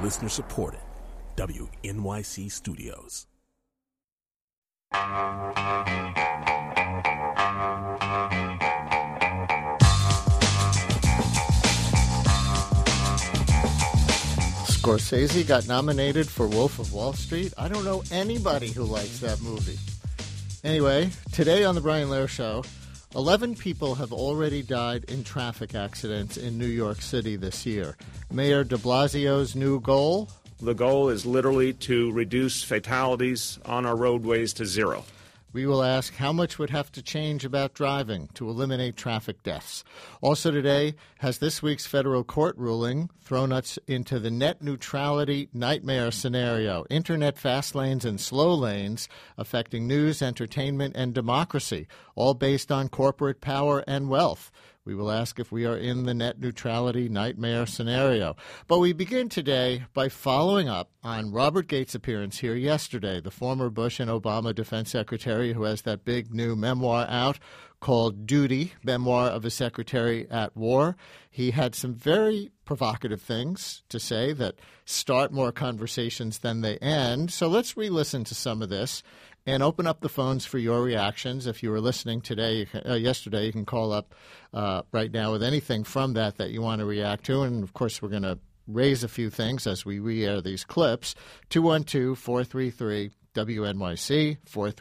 Listener supported. WNYC Studios. Scorsese got nominated for Wolf of Wall Street. I don't know anybody who likes that movie. Anyway, today on The Brian Lehrer Show, 11 people have already died in traffic accidents in New York City this year. Mayor de Blasio's new goal? The goal is literally to reduce fatalities on our roadways to zero. We will ask how much would have to change about driving to eliminate traffic deaths. Also today, has this week's federal court ruling thrown us into the net neutrality nightmare scenario, internet fast lanes and slow lanes affecting news, entertainment, and democracy, all based on corporate power and wealth. We will ask if we are in the net neutrality nightmare scenario. But we begin today by following up on Robert Gates' appearance here yesterday, the former Bush and Obama defense secretary who has that big new memoir out called Duty, Memoir of a Secretary at War. He had some very provocative things to say that start more conversations than they end. So let's re-listen to some of this and open up the phones for your reactions. If you were listening today, yesterday, you can call up right now with anything from that you want to react to. And, of course, we're going to raise a few things as we re-air these clips. 212-433-WNYC,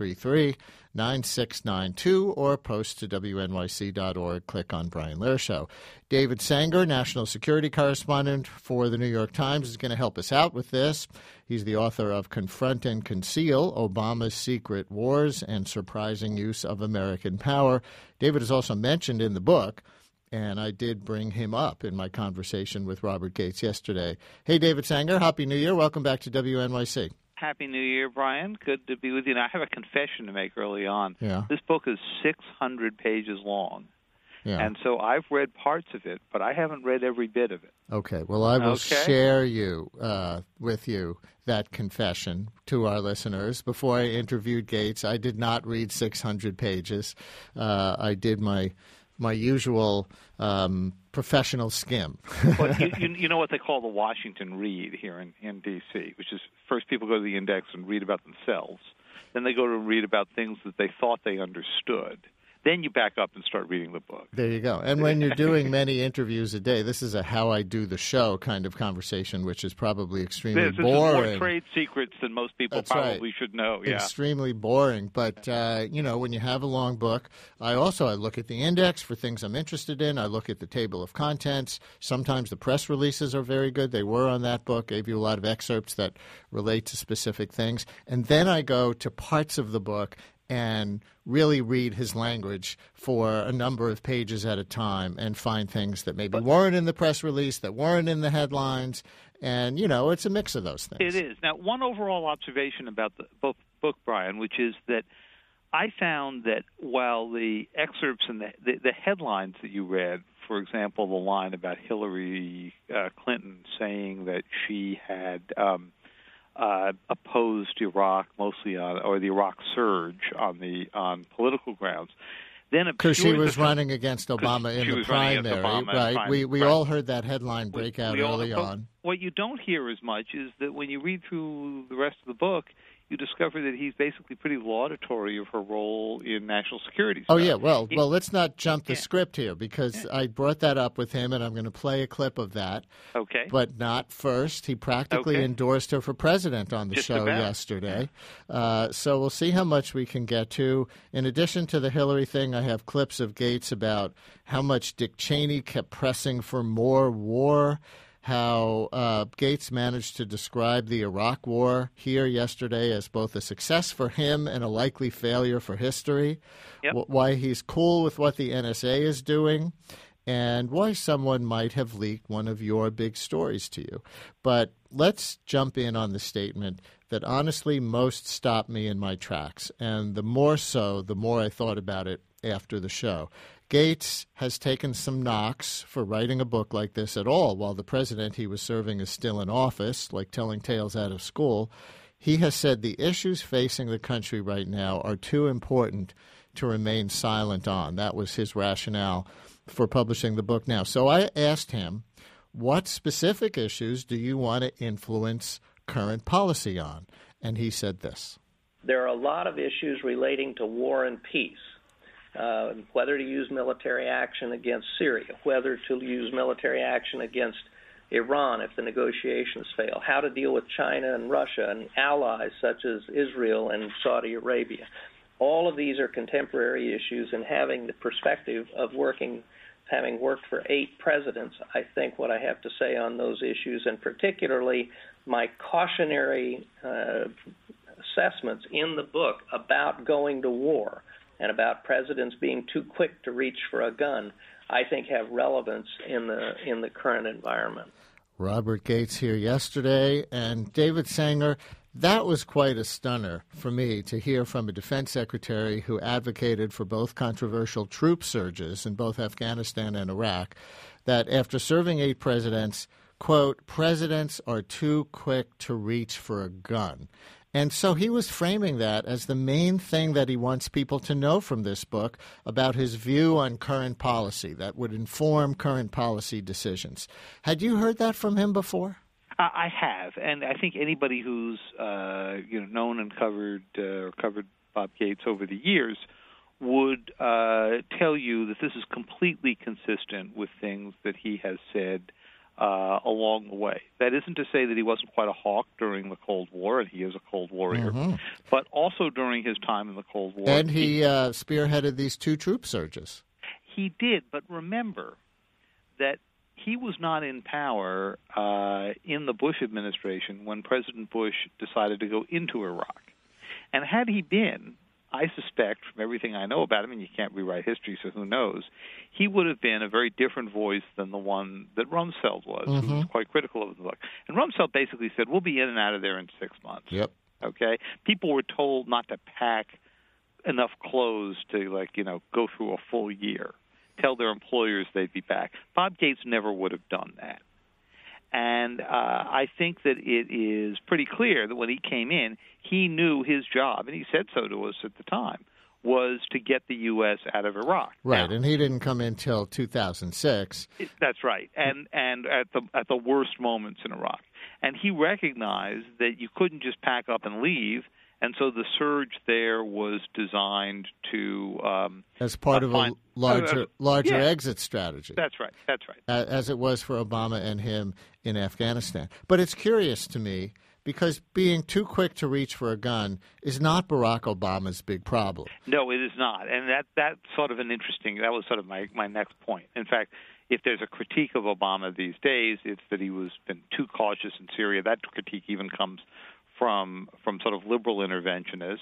433-9692, or post to WNYC.org. Click on Brian Lehrer Show. David Sanger, national security correspondent for the New York Times, is going to help us out with this. He's the author of Confront and Conceal, Obama's Secret Wars and Surprising Use of American Power. David is also mentioned in the book, and I did bring him up in my conversation with Robert Gates yesterday. Hey, David Sanger, Happy New Year. Welcome back to WNYC. Happy New Year, Brian. Good to be with you. Now, I have a confession to make early on. Yeah. This book is 600 pages long. Yeah. And so I've read parts of it, but I haven't read every bit of it. Okay. Well, I will share with you that confession to our listeners. Before I interviewed Gates, I did not read 600 pages. I did my usual professional skim. Well, you know what they call the Washington read here in D.C., which is first people go to the index and read about themselves. Then they go to read about things that they thought they understood. Then you back up and start reading the book. There you go. And when you're doing many interviews a day, this is a how I do the show kind of conversation, which is probably extremely boring. This is more trade secrets than most people probably should know. Yeah. Extremely boring. But, when you have a long book, I look at the index for things I'm interested in. I look at the table of contents. Sometimes the press releases are very good. They were on that book. Gave you a lot of excerpts that relate to specific things. And then I go to parts of the book and really read his language for a number of pages at a time and find things that maybe weren't in the press release, that weren't in the headlines. And, it's a mix of those things. It is. Now, one overall observation about the book, Brian, which is that I found that while the excerpts and the headlines that you read, for example, the line about Hillary Clinton saying that she had opposed Iraq mostly or the Iraq surge on political grounds. Then because she was running against Obama in the primary, right? We all heard that headline break out early on. What you don't hear as much is that when you read through the rest of the book, you discover that he's basically pretty laudatory of her role in national security stuff. Oh, yeah. Well, let's not jump the script here because I brought that up with him, and I'm going to play a clip of that. Okay. But not first. He practically endorsed her for president on the show yesterday. So we'll see how much we can get to. In addition to the Hillary thing, I have clips of Gates about how much Dick Cheney kept pressing for more war, how Gates managed to describe the Iraq War here yesterday as both a success for him and a likely failure for history, why he's cool with what the NSA is doing, and why someone might have leaked one of your big stories to you. But let's jump in on the statement that honestly most stopped me in my tracks, and the more so, the more I thought about it after the show. Gates has taken some knocks for writing a book like this at all while the president he was serving is still in office, like telling tales out of school. He has said the issues facing the country right now are too important to remain silent on. That was his rationale for publishing the book now. So I asked him what specific issues do you want to influence current policy on? And he said this. There are a lot of issues relating to war and peace, whether to use military action against Syria, whether to use military action against Iran if the negotiations fail, how to deal with China and Russia and allies such as Israel and Saudi Arabia. All of these are contemporary issues, and having the perspective of having worked for 8 presidents, I think what I have to say on those issues, and particularly my cautionary assessments in the book about going to war and about presidents being too quick to reach for a gun, I think have relevance in the current environment. Robert Gates here yesterday, and David Sanger, that was quite a stunner for me to hear from a defense secretary who advocated for both controversial troop surges in both Afghanistan and Iraq, that after serving 8 presidents, quote, presidents are too quick to reach for a gun. And so he was framing that as the main thing that he wants people to know from this book about his view on current policy that would inform current policy decisions. Had you heard that from him before? I have, and I think anybody who's known and covered Bob Gates over the years would tell you that this is completely consistent with things that he has said along the way. That isn't to say that he wasn't quite a hawk during the Cold War, and he is a Cold Warrior, but also during his time in the Cold War. And he spearheaded these 2 troop surges. He did, but remember that he was not in power in the Bush administration when President Bush decided to go into Iraq. And had he been, I suspect, from everything I know about him, and you can't rewrite history, so who knows, he would have been a very different voice than the one that Rumsfeld was, who was quite critical of the book. And Rumsfeld basically said, we'll be in and out of there in 6 months. Yep. Okay? People were told not to pack enough clothes to, go through a full year, tell their employers they'd be back. Bob Gates never would have done that. And I think that it is pretty clear that when he came in, he knew his job, and he said so to us at the time, was to get the U.S. out of Iraq. Right, now, and he didn't come in till 2006. That's right, and at the worst moments in Iraq. And he recognized that you couldn't just pack up and leave, and so the surge there was designed to as part of a larger exit strategy. That's right. As it was for Obama and him in Afghanistan. But it's curious to me because being too quick to reach for a gun is not Barack Obama's big problem. No, it is not, and that's sort of that was sort of my next point. In fact, if there's a critique of Obama these days, it's that he was been too cautious in Syria. That critique even comes from sort of liberal interventionists,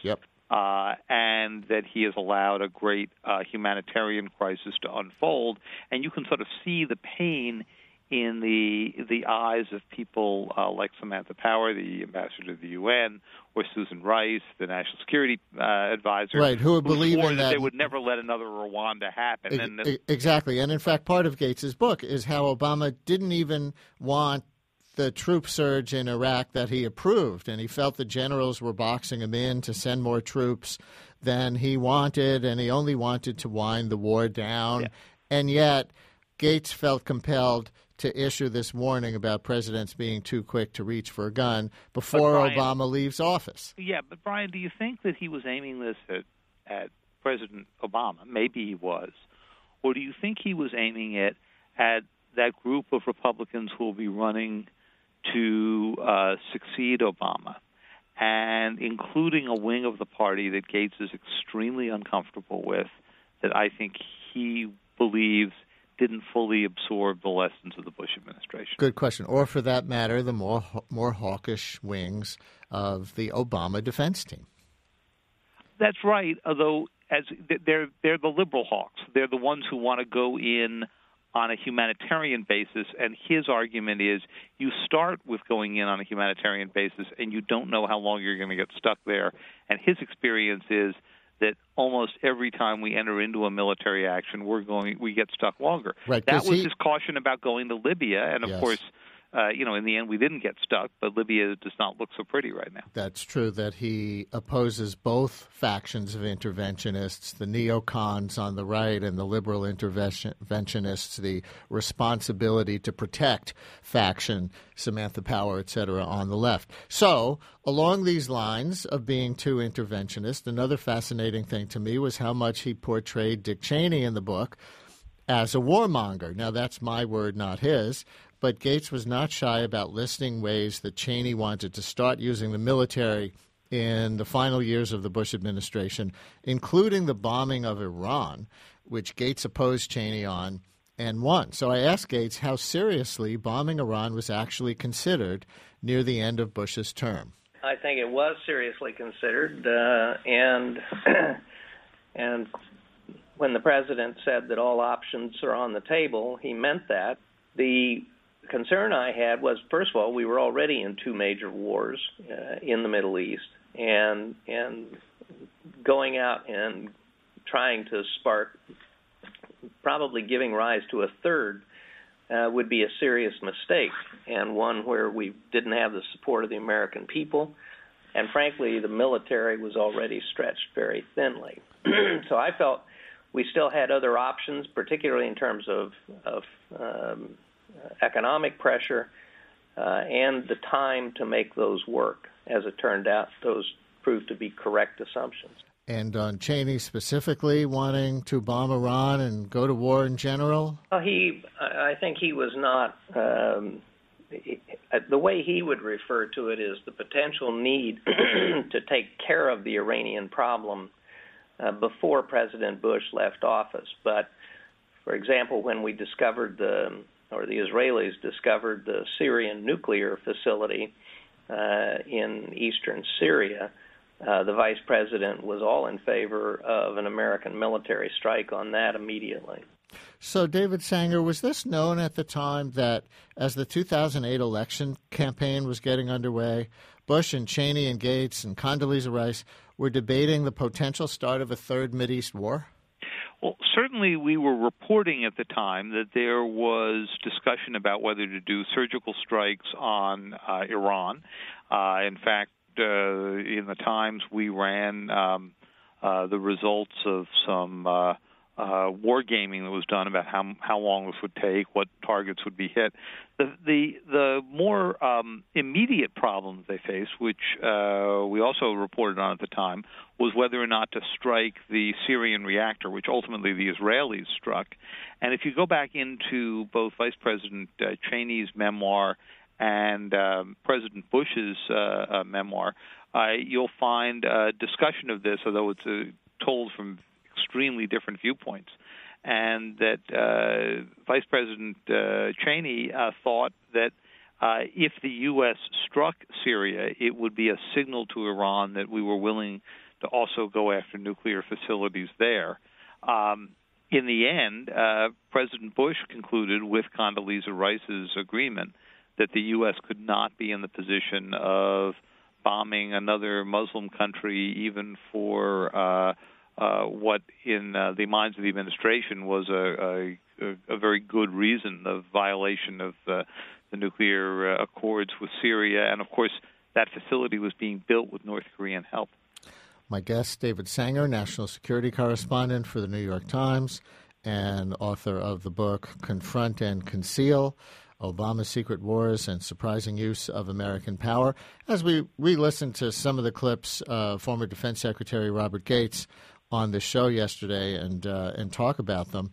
and that he has allowed a great humanitarian crisis to unfold. And you can sort of see the pain in the eyes of people like Samantha Power, the ambassador to the UN, or Susan Rice, the national security advisor, right, who believe in that they would never let another Rwanda happen. Exactly. And in fact, part of Gates's book is how Obama didn't even want the troop surge in Iraq that he approved, and he felt the generals were boxing him in to send more troops than he wanted, and he only wanted to wind the war down. Yeah. And yet, Gates felt compelled to issue this warning about presidents being too quick to reach for a gun before Obama leaves office. Yeah, but Brian, do you think that he was aiming this at President Obama? Maybe he was. Or do you think he was aiming it at that group of Republicans who will be running to succeed Obama, and including a wing of the party that Gates is extremely uncomfortable with, that I think he believes didn't fully absorb the lessons of the Bush administration? Good question. Or for that matter, the more hawkish wings of the Obama defense team. That's right, although they're the liberal hawks. They're the ones who want to go in on a humanitarian basis, and his argument is you start with going in on a humanitarian basis and you don't know how long you're going to get stuck there. And his experience is that almost every time we enter into a military action, we get stuck longer. Right, that was his caution about going to Libya, and of course in the end, we didn't get stuck, but Libya does not look so pretty right now. That's true that he opposes both factions of interventionists, the neocons on the right and the liberal interventionists, the responsibility to protect faction, Samantha Power, et cetera, on the left. So along these lines of being too interventionist, another fascinating thing to me was how much he portrayed Dick Cheney in the book as a warmonger. Now, that's my word, not his. But Gates was not shy about listing ways that Cheney wanted to start using the military in the final years of the Bush administration, including the bombing of Iran, which Gates opposed Cheney on and won. So I asked Gates how seriously bombing Iran was actually considered near the end of Bush's term. I think it was seriously considered, and when the president said that all options are on the table, he meant that. The concern I had was, first of all, we were already in two major wars in the Middle East, and going out and trying to spark, probably giving rise to a third, would be a serious mistake, and one where we didn't have the support of the American people, and frankly, the military was already stretched very thinly. So I felt we still had other options, particularly in terms of economic pressure and the time to make those work. As it turned out, those proved to be correct assumptions. And on Cheney specifically wanting to bomb Iran and go to war in general? Well, I think he was not. The way he would refer to it is the potential need to take care of the Iranian problem before President Bush left office. But, for example, when we discovered the Israelis discovered the Syrian nuclear facility in eastern Syria, the vice president was all in favor of an American military strike on that immediately. So, David Sanger, was this known at the time that as the 2008 election campaign was getting underway, Bush and Cheney and Gates and Condoleezza Rice were debating the potential start of a third Mideast war? Well, certainly we were reporting at the time that there was discussion about whether to do surgical strikes on Iran. In fact, in the Times, we ran the results of some wargaming that was done about how long this would take, what targets would be hit. The more immediate problems they faced, which we also reported on at the time, was whether or not to strike the Syrian reactor, which ultimately the Israelis struck. And if you go back into both Vice President Cheney's memoir and President Bush's memoir, you'll find a discussion of this, although it's told from extremely different viewpoints, and that Vice President Cheney thought that if the U.S. struck Syria, it would be a signal to Iran that we were willing to also go after nuclear facilities there. In the end, President Bush concluded with Condoleezza Rice's agreement that the U.S. could not be in the position of bombing another Muslim country, even for what in the minds of the administration was a very good reason of violation of the nuclear accords with Syria. And, of course, that facility was being built with North Korean help. My guest, David Sanger, national security correspondent for the New York Times and author of the book Confront and Conceal, Obama's Secret Wars and Surprising Use of American Power. As we re-listened to some of the clips of former Defense Secretary Robert Gates on the show yesterday and talk about them.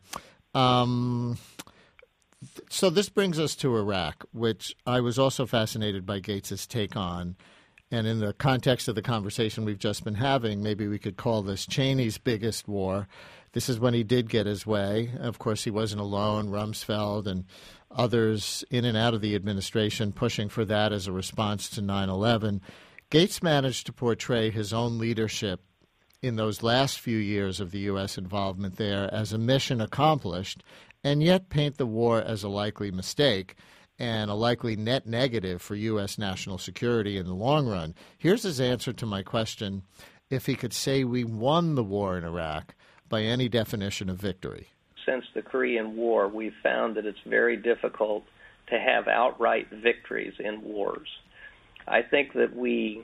So this brings us to Iraq, which I was also fascinated by Gates's take on. And in the context of the conversation we've just been having, maybe we could call this Cheney's biggest war. This is when he did get his way. Of course, he wasn't alone. Rumsfeld and others in and out of the administration pushing for that as a response to 9/11. Gates managed to portray his own leadership in those last few years of the U.S. involvement there as a mission accomplished, and yet paint the war as a likely mistake and a likely net negative for U.S. national security in the long run. Here's his answer to my question, if he could say we won the war in Iraq by any definition of victory. Since the Korean War, we've found that it's very difficult to have outright victories in wars. I think that with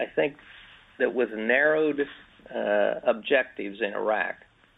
narrowed objectives in Iraq,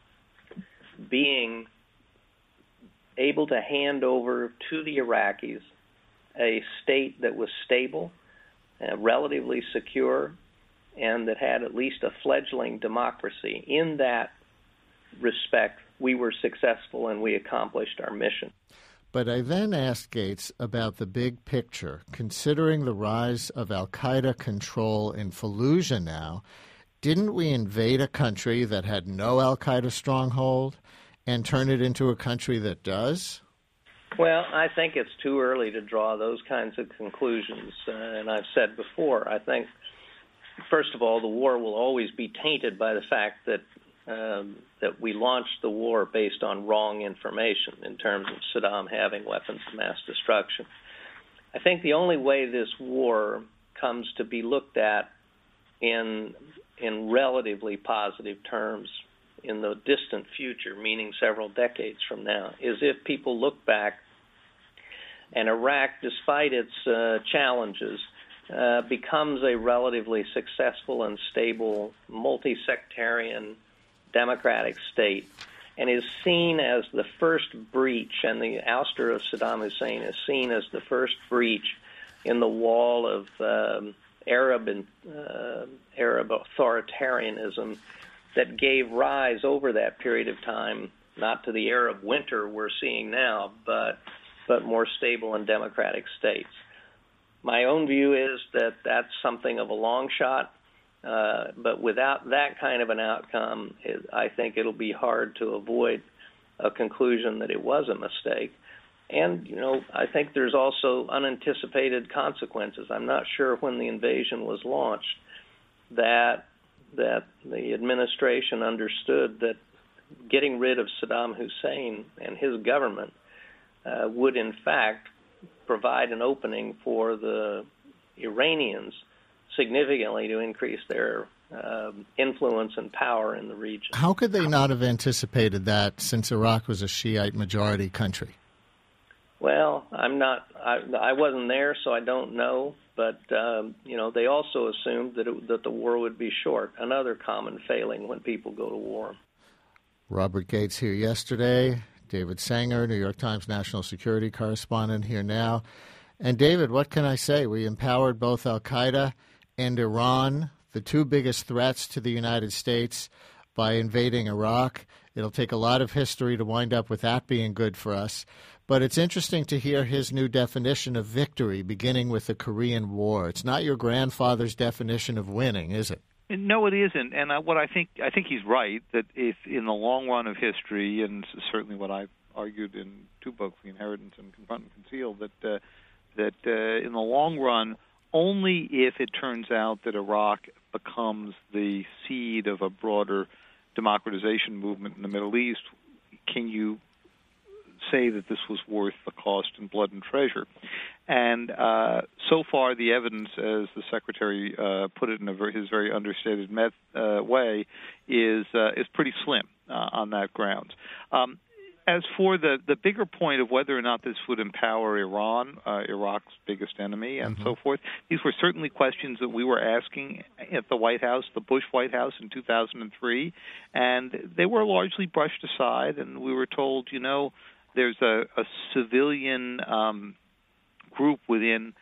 being able to hand over to the Iraqis a state that was stable, relatively secure, and that had at least a fledgling democracy, in that respect, we were successful and we accomplished our mission. But I then asked Gates about the big picture. Considering the rise of al-Qaeda control in Fallujah now, didn't we invade a country that had no al-Qaeda stronghold and turn it into a country that does? Well, I think it's too early to draw those kinds of conclusions. And I've said before, I think, first of all, the war will always be tainted by the fact that we launched the war based on wrong information in terms of Saddam having weapons of mass destruction. I think the only way this war comes to be looked at in relatively positive terms in the distant future, meaning several decades from now, is if people look back and Iraq, despite its challenges, becomes a relatively successful and stable multi-sectarian democratic state, and is seen as the first breach, and the ouster of Saddam Hussein is seen as the first breach in the wall of Arab authoritarianism that gave rise over that period of time, not to the Arab winter we're seeing now, but more stable and democratic states. My own view is that that's something of a long shot. But without that kind of an outcome, I think it'll be hard to avoid a conclusion that it was a mistake. And, I think there's also unanticipated consequences. I'm not sure when the invasion was launched that the administration understood that getting rid of Saddam Hussein and his government would, in fact, provide an opening for the Iranians significantly to increase their influence and power in the region. How could they not have anticipated that, since Iraq was a Shiite majority country? Well, I wasn't there, so I don't know. But they also assumed that the war would be short. Another common failing when people go to war. Robert Gates here yesterday. David Sanger, New York Times national security correspondent, here now. And David, what can I say? We empowered both al-Qaeda and Iran, the two biggest threats to the United States, by invading Iraq. It'll take a lot of history to wind up with that being good for us. But it's interesting to hear his new definition of victory, beginning with the Korean War. It's not your grandfather's definition of winning, is it? No, it isn't. And I think he's right, that if in the long run of history, and certainly what I've argued in two books, The Inheritance and Confront and Conceal, that in the long run, only if it turns out that Iraq becomes the seed of a broader democratization movement in the Middle East can you say that this was worth the cost in blood and treasure. And so far, the evidence, as the Secretary put it in his very understated way, is pretty slim on that grounds. As for the bigger point of whether or not this would empower Iran, Iraq's biggest enemy, and so forth, these were certainly questions that we were asking at the White House, the Bush White House in 2003, and they were largely brushed aside, and we were told, there's a civilian group within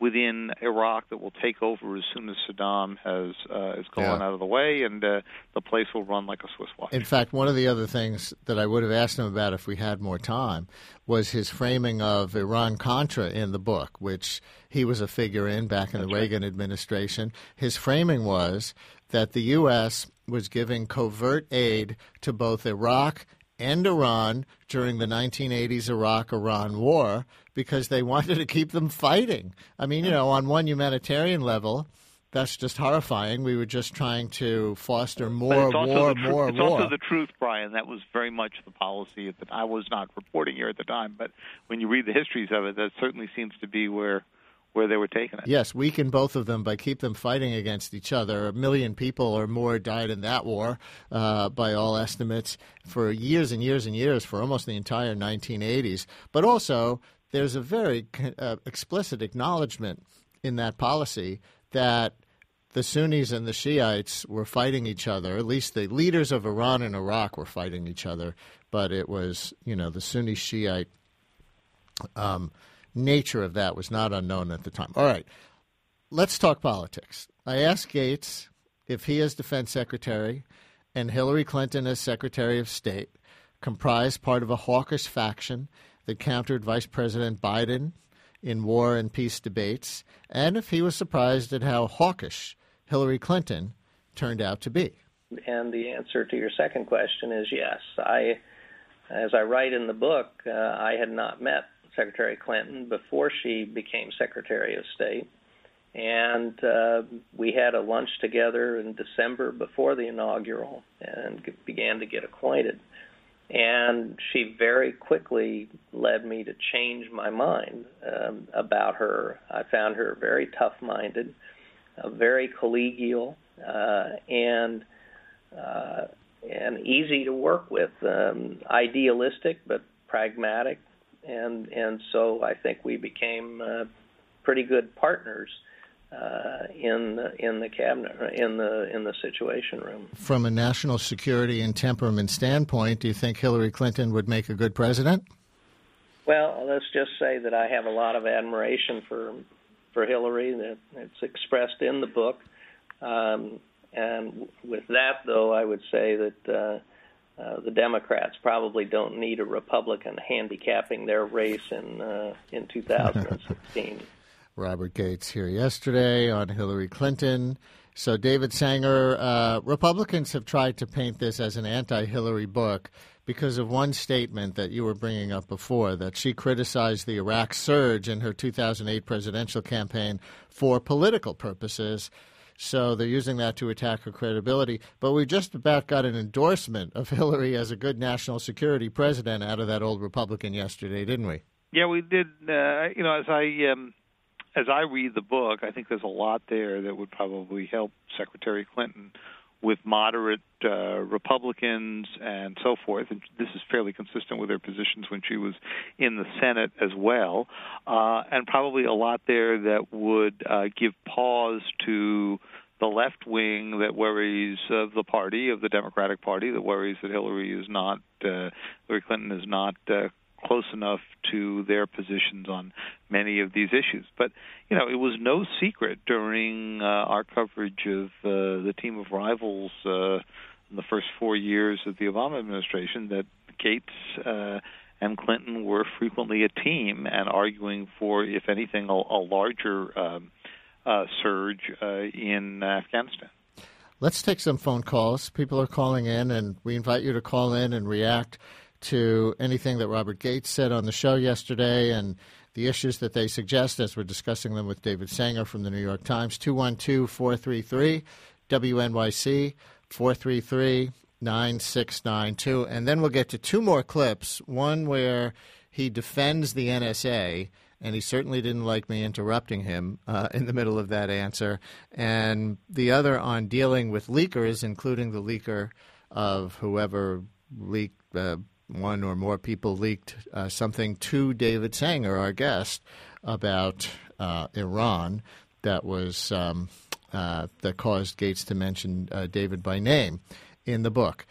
Iraq that will take over as soon as Saddam is gone out of the way, and the place will run like a Swiss watch. In fact, one of the other things that I would have asked him about if we had more time was his framing of Iran-Contra in the book, which he was a figure in back in the Reagan administration. His framing was that the U.S. was giving covert aid to both Iraq and Iran during the 1980s Iraq-Iran war because they wanted to keep them fighting. I mean, on one humanitarian level, that's just horrifying. We were just trying to foster more war. It's also the truth, Brian. That was very much the policy. I was not reporting here at the time, but when you read the histories of it, that certainly seems to be where they were taking it. Yes, weaken both of them by keep them fighting against each other. 1 million people or more died in that war, by all estimates, for years and years and years, for almost the entire 1980s. But also, there's a very explicit acknowledgement in that policy that the Sunnis and the Shiites were fighting each other. At least the leaders of Iran and Iraq were fighting each other, but it was, the Sunni Shiite nature of that was not unknown at the time. All right, let's talk politics. I asked Gates if he as defense secretary and Hillary Clinton as Secretary of State comprised part of a hawkish faction that countered Vice President Biden in war and peace debates, and if he was surprised at how hawkish Hillary Clinton turned out to be. And the answer to your second question is yes. As I write in the book, I had not met Secretary Clinton before she became Secretary of State. And we had a lunch together in December before the inaugural and began to get acquainted. And she very quickly led me to change my mind about her. I found her very tough-minded, very collegial, and easy to work with, idealistic but pragmatic. And so I think we became pretty good partners in the cabinet, in the Situation Room. From a national security and temperament standpoint, do you think Hillary Clinton would make a good president? Well, let's just say that I have a lot of admiration for Hillary. That it's expressed in the book. And with that, though, I would say that the Democrats probably don't need a Republican handicapping their race in 2016. Robert Gates here yesterday on Hillary Clinton. So David Sanger, Republicans have tried to paint this as an anti-Hillary book because of one statement that you were bringing up before, that she criticized the Iraq surge in her 2008 presidential campaign for political purposes. So they're using that to attack her credibility. But we just about got an endorsement of Hillary as a good national security president out of that old Republican yesterday, didn't we? Yeah, we did. As I read the book, I think there's a lot there that would probably help Secretary Clinton with moderate Republicans and so forth. And this is fairly consistent with her positions when she was in the Senate as well. And probably a lot there that would give pause to the left wing that worries of the party, of the Democratic Party, that worries that Hillary Clinton is not close enough to their positions on many of these issues. But, it was no secret during our coverage of the team of rivals in the first 4 years of the Obama administration that Gates and Clinton were frequently a team and arguing for, if anything, a larger surge in Afghanistan. Let's take some phone calls. People are calling in, and we invite you to call in and react to anything that Robert Gates said on the show yesterday and the issues that they suggest as we're discussing them with David Sanger from the New York Times. 212-433-WNYC, 433-9692. And then we'll get to two more clips, one where he defends the NSA, and he certainly didn't like me interrupting him in the middle of that answer, and the other on dealing with leakers, including the leaker of whoever leaked one or more people leaked something to David Sanger, our guest, about Iran that was that caused Gates to mention David by name in the book.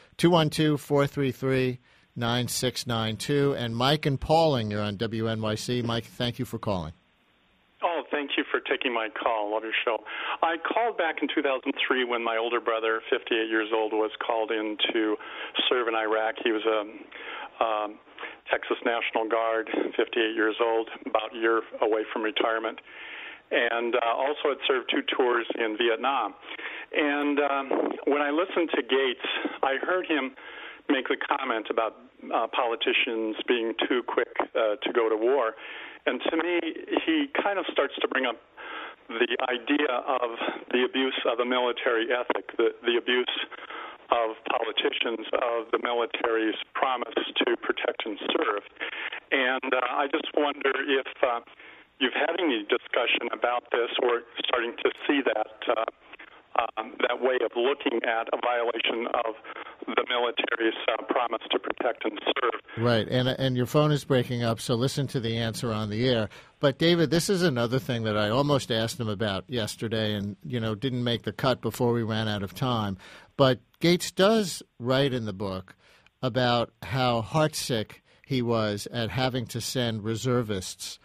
212-433-9692. And Mike and Pauling, you're on WNYC. Mike, thank you for calling. Oh, thank you for taking my call. Love your show. I called back in 2003 when my older brother, 58 years old, was called in to serve in Iraq. He was a Texas National Guard, 58 years old, about a year away from retirement, and also had served 2 tours in Vietnam. And when I listened to Gates, I heard him make the comment about politicians being too quick to go to war. And to me, he kind of starts to bring up the idea of the abuse of the military ethic, the abuse of politicians, of the military's promise to protect and serve. And I just wonder if you've had any discussion about this or starting to see that that way of looking at a violation of the military's promise to protect and serve. Right, and your phone is breaking up, so listen to the answer on the air. But, David, this is another thing that I almost asked him about yesterday and, didn't make the cut before we ran out of time. But Gates does write in the book about how heartsick he was at having to send reservists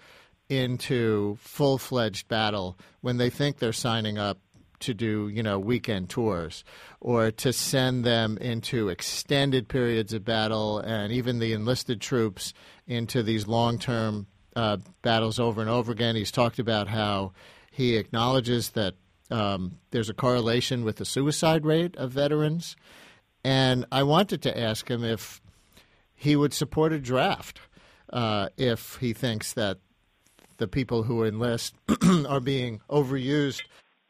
into full-fledged battle when they think they're signing up to do, weekend tours, or to send them into extended periods of battle, and even the enlisted troops into these long-term battles over and over again. He's talked about how he acknowledges that there's a correlation with the suicide rate of veterans. And I wanted to ask him if he would support a draft if he thinks that the people who enlist are being overused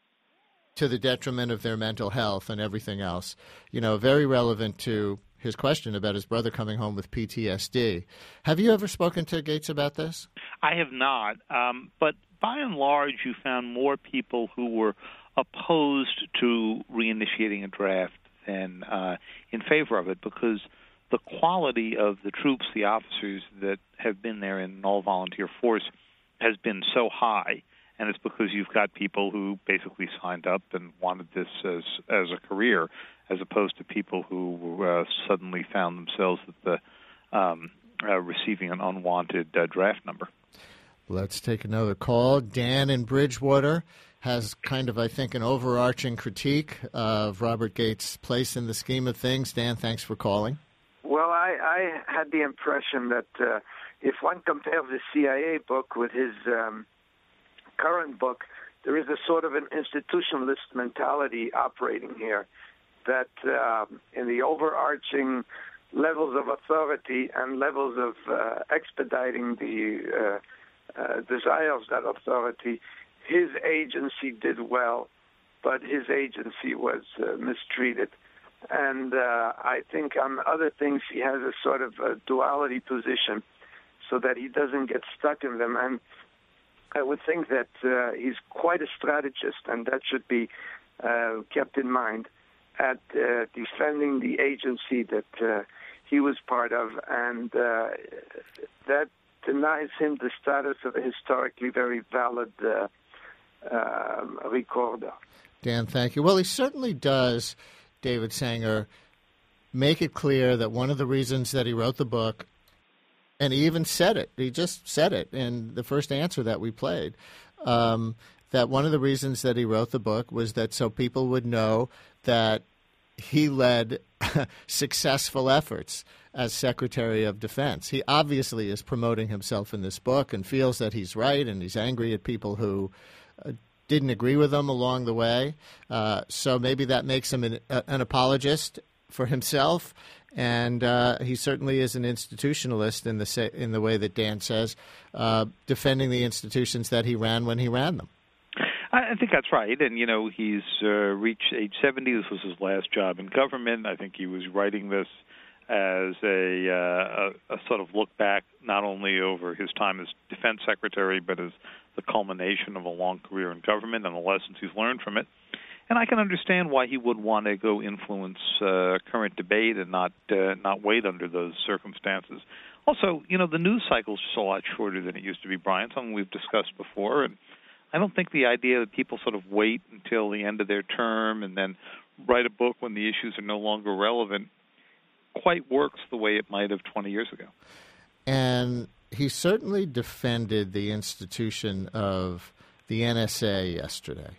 to the detriment of their mental health and everything else. Very relevant to his question about his brother coming home with PTSD. Have you ever spoken to Gates about this? I have not, but by and large, you found more people who were opposed to reinitiating a draft than in favor of it, because the quality of the troops, the officers that have been there in an all-volunteer force has been so high. And it's because you've got people who basically signed up and wanted this as a career, as opposed to people who suddenly found themselves at the receiving an unwanted draft number. Let's take another call. Dan in Bridgewater has kind of, I think, an overarching critique of Robert Gates' place in the scheme of things. Dan, thanks for calling. Well, I had the impression that if one compares the CIA book with his current book, there is a sort of an institutionalist mentality operating here, that in the overarching levels of authority and levels of expediting the desires of that authority, his agency did well, but his agency was mistreated. And I think on other things he has a sort of a duality position so that he doesn't get stuck in them. And I would think that he's quite a strategist, and that should be kept in mind at defending the agency that he was part of, and that denies him the status of a historically very valid recorder. Dan, thank you. Well, he certainly does, David Sanger, make it clear that one of the reasons that he wrote the book, and he even said it, he just said it in the first answer that we played, that one of the reasons that he wrote the book was that so people would know that he led successful efforts as Secretary of Defense. He obviously is promoting himself in this book and feels that he's right, and he's angry at people who didn't agree with him along the way. So maybe that makes him an apologist for himself. And he certainly is an institutionalist in the way that Dan says, defending the institutions that he ran when he ran them. I think that's right. And, he's reached age 70. This was his last job in government. I think he was writing this as a sort of look back, not only over his time as defense secretary, but as the culmination of a long career in government and the lessons he's learned from it. And I can understand why he would want to go influence current debate and not wait under those circumstances. Also, the news cycle is just a lot shorter than it used to be, Brian, something we've discussed before. And I don't think the idea that people sort of wait until the end of their term and then write a book when the issues are no longer relevant quite works the way it might have 20 years ago. And he certainly defended the institution of the NSA yesterday.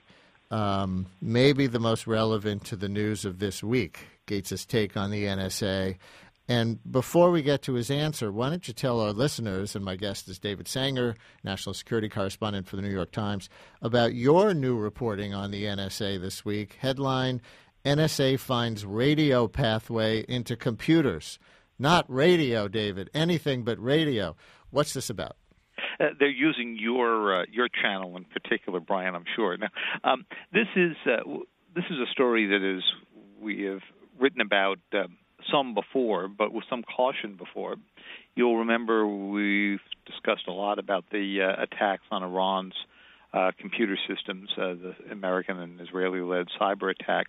Maybe the most relevant to the news of this week, Gates' take on the NSA. And before we get to his answer, why don't you tell our listeners, and my guest is David Sanger, national security correspondent for the New York Times, about your new reporting on the NSA this week. Headline, NSA finds radio pathway into computers. Not radio, David, anything but radio. What's this about? They're using your channel in particular, Brian, I'm sure. Now, this is a story that we have written about some before, but with some caution before. You'll remember we've discussed a lot about the attacks on Iran's computer systems, the American and Israeli-led cyber attack,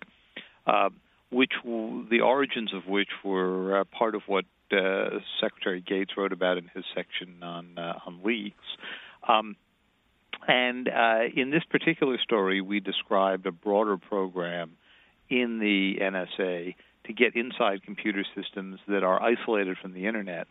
the origins of which were part of what Secretary Gates wrote about in his section on leaks. And in this particular story, we described a broader program in the NSA to get inside computer systems that are isolated from the Internet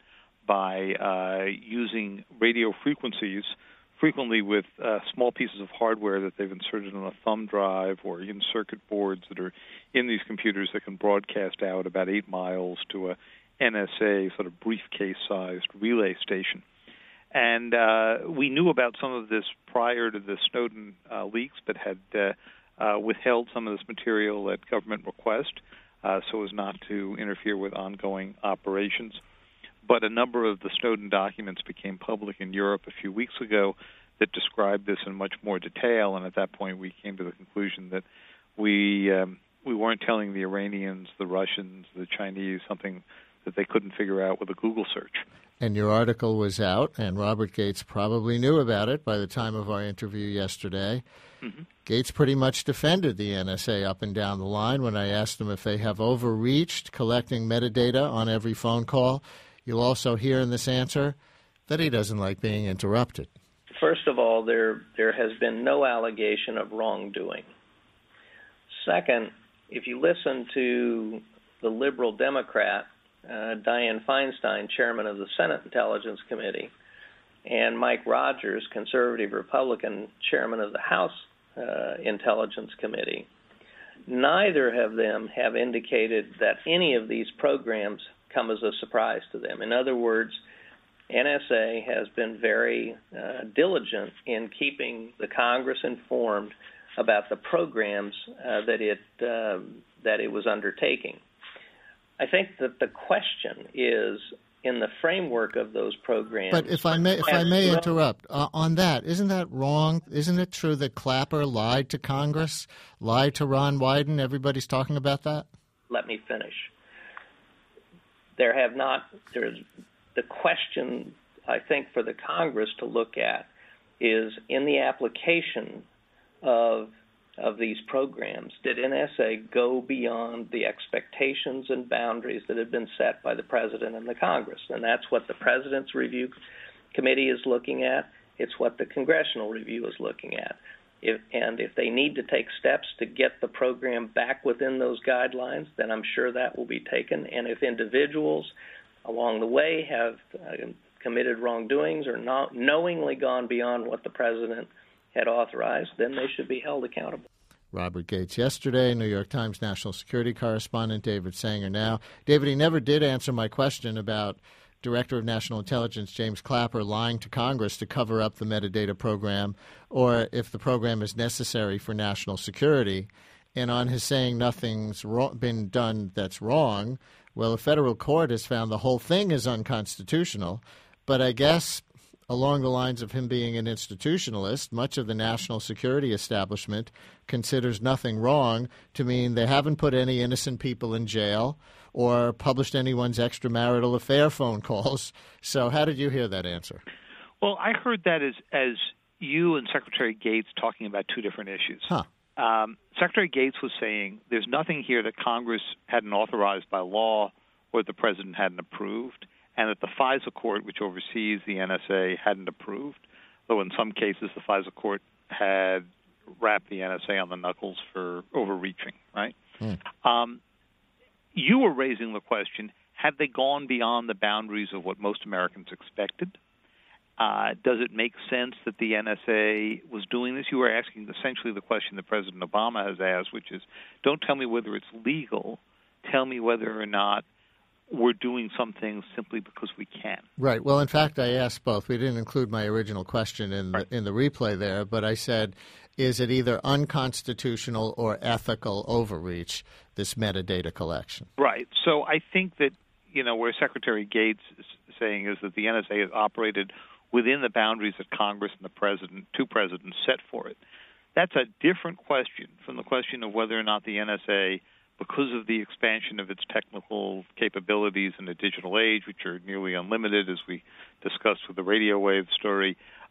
by using radio frequencies, frequently with small pieces of hardware that they've inserted on a thumb drive or in circuit boards that are in these computers that can broadcast out about 8 miles to a NSA sort of briefcase-sized relay station. And we knew about some of this prior to the Snowden leaks, but had withheld some of this material at government request so as not to interfere with ongoing operations. But a number of the Snowden documents became public in Europe a few weeks ago that described this in much more detail, and at that point we came to the conclusion that we weren't telling the Iranians, the Russians, the Chinese something that they couldn't figure out with a Google search. And your article was out, and Robert Gates probably knew about it by the time of our interview yesterday. Mm-hmm. Gates pretty much defended the NSA up and down the line when I asked him if they have overreached collecting metadata on every phone call. You'll also hear in this answer that he doesn't like being interrupted. First of all, there has been no allegation of wrongdoing. Second, if you listen to the liberal Democrat, Dianne Feinstein, chairman of the Senate Intelligence Committee, and Mike Rogers, conservative Republican, chairman of the House Intelligence Committee, neither of them have indicated that any of these programs come as a surprise to them. In other words, NSA has been very diligent in keeping the Congress informed about the programs that it was undertaking. I think that the question is in the framework of those programs. But if I may interrupt on that, isn't that wrong? Isn't it true that Clapper lied to Congress, lied to Ron Wyden? Everybody's talking about that. Let me finish. There's the question, I think, for the Congress to look at is in the application of these programs, did NSA go beyond the expectations and boundaries that had been set by the President and the Congress? And that's what the President's Review Committee is looking at. It's what the Congressional Review is looking at. If they need to take steps to get the program back within those guidelines, then I'm sure that will be taken. And if individuals along the way have committed wrongdoings or not knowingly gone beyond what the President had authorized, then they should be held accountable. Robert Gates yesterday, New York Times national security correspondent David Sanger now. David, he never did answer my question about Director of National Intelligence James Clapper lying to Congress to cover up the metadata program, or if the program is necessary for national security. And on his saying nothing's been done that's wrong, well, a federal court has found the whole thing is unconstitutional. But I guess along the lines of him being an institutionalist, much of the national security establishment considers nothing wrong to mean they haven't put any innocent people in jail or published anyone's extramarital affair phone calls. So how did you hear that answer? Well, I heard that as you and Secretary Gates talking about two different issues. Huh. Secretary Gates was saying there's nothing here that Congress hadn't authorized by law or the President hadn't approved, and that the FISA court, which oversees the NSA, hadn't approved, though in some cases the FISA court had rapped the NSA on the knuckles for overreaching, right? You were raising the question, had they gone beyond the boundaries of what most Americans expected? Does it make sense that the NSA was doing this? You were asking essentially the question that President Obama has asked, which is, don't tell me whether it's legal, tell me whether or not we're doing some things simply because we can. Right. Well, in fact, I asked both. We didn't include my original question in the replay there, but I said, is it either unconstitutional or ethical overreach, this metadata collection? Right. So I think that, where Secretary Gates is saying is that the NSA has operated within the boundaries that Congress and two presidents set for it. That's a different question from the question of whether or not the NSA, because of the expansion of its technical capabilities in the digital age, which are nearly unlimited, as we discussed with the radio wave story,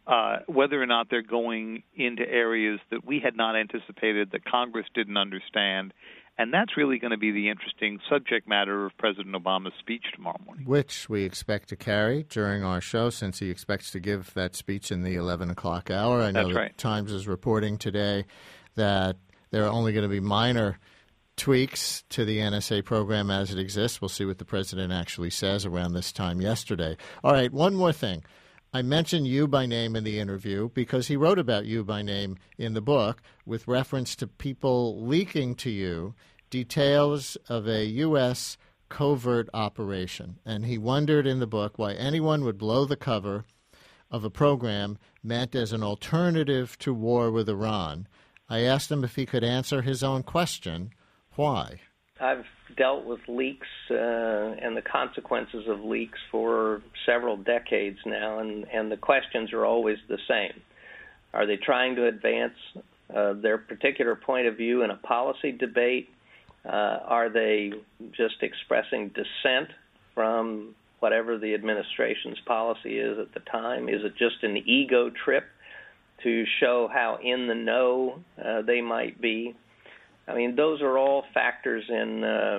whether or not they're going into areas that we had not anticipated, that Congress didn't understand. And that's really going to be the interesting subject matter of President Obama's speech tomorrow morning. Which we expect to carry during our show, since he expects to give that speech in the 11 o'clock hour. I know That's right. Times is reporting today that there are only going to be minor tweaks to the NSA program as it exists. We'll see what the president actually says around this time yesterday. All right, one more thing. I mentioned you by name in the interview because he wrote about you by name in the book with reference to people leaking to you details of a U.S. covert operation. And he wondered in the book why anyone would blow the cover of a program meant as an alternative to war with Iran. I asked him if he could answer his own question, why? I've dealt with leaks and the consequences of leaks for several decades now, and the questions are always the same. Are they trying to advance their particular point of view in a policy debate? Are they just expressing dissent from whatever the administration's policy is at the time? Is it just an ego trip to show how in the know they might be? I mean, those are all factors in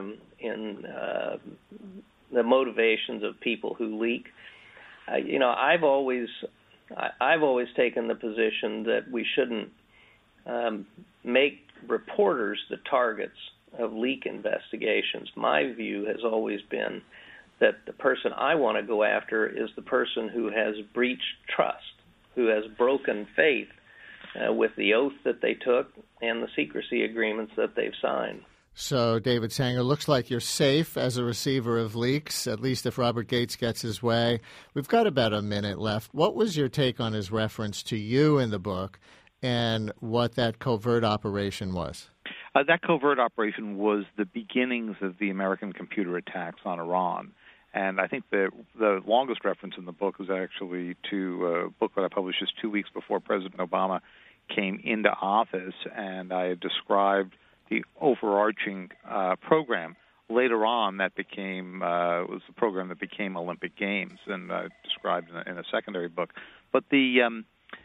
the motivations of people who leak. I've always taken the position that we shouldn't make reporters the targets of leak investigations. My view has always been that the person I want to go after is the person who has breached trust, who has broken faith with the oath that they took and the secrecy agreements that they've signed. So, David Sanger, looks like you're safe as a receiver of leaks, at least if Robert Gates gets his way. We've got about a minute left. What was your take on his reference to you in the book and what that covert operation was? That covert operation was the beginnings of the American computer attacks on Iran. And I think the longest reference in the book is actually to a book that I published just 2 weeks before President Obama came into office, and I had described the overarching program. Later on, that was the program that became Olympic Games, and described in a secondary book. But the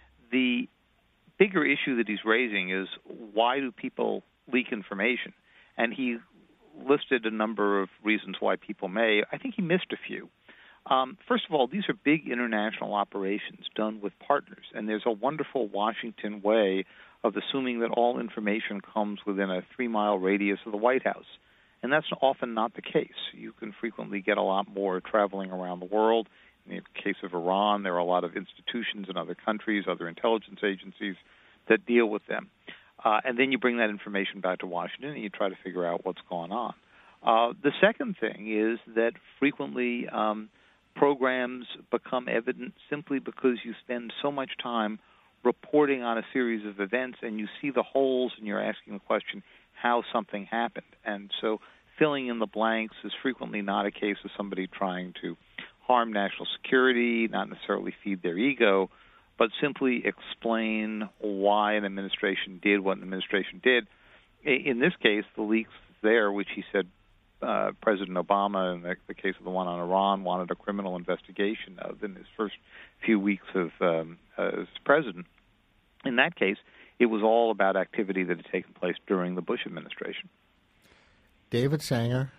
bigger issue that he's raising is, why do people leak information? And he listed a number of reasons why people may. I think he missed a few. First of all, these are big international operations done with partners, and there's a wonderful Washington way of assuming that all information comes within a 3-mile radius of the White House. And that's often not the case. You can frequently get a lot more traveling around the world. In the case of Iran, there are a lot of institutions in other countries, other intelligence agencies that deal with them. And then you bring that information back to Washington and you try to figure out what's going on. The second thing is that frequently programs become evident simply because you spend so much time reporting on a series of events and you see the holes and you're asking the question how something happened. And so filling in the blanks is frequently not a case of somebody trying to harm national security, not necessarily feed their ego, but simply explain why an administration did what an administration did. In this case, the leaks there, which he said President Obama, in the case of the one on Iran, wanted a criminal investigation of in his first few weeks of as president. In that case, it was all about activity that had taken place during the Bush administration. David Sanger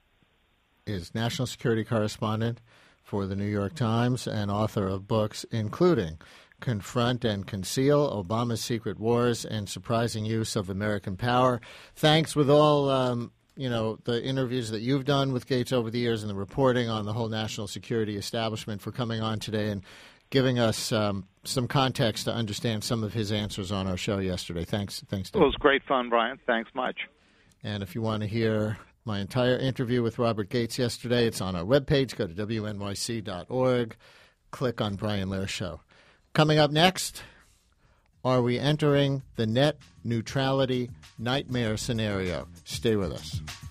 is national security correspondent for the New York Times and author of books including Confront and Conceal, Obama's Secret Wars, and Surprising Use of American Power. Thanks with all the interviews that you've done with Gates over the years and the reporting on the whole national security establishment for coming on today and giving us some context to understand some of his answers on our show yesterday. Thanks, David. Well, it was great fun, Brian. Thanks much. And if you want to hear my entire interview with Robert Gates yesterday, it's on our webpage. Go to wnyc.org. Click on Brian Lehrer Show. Coming up next, are we entering the net neutrality nightmare scenario? Stay with us.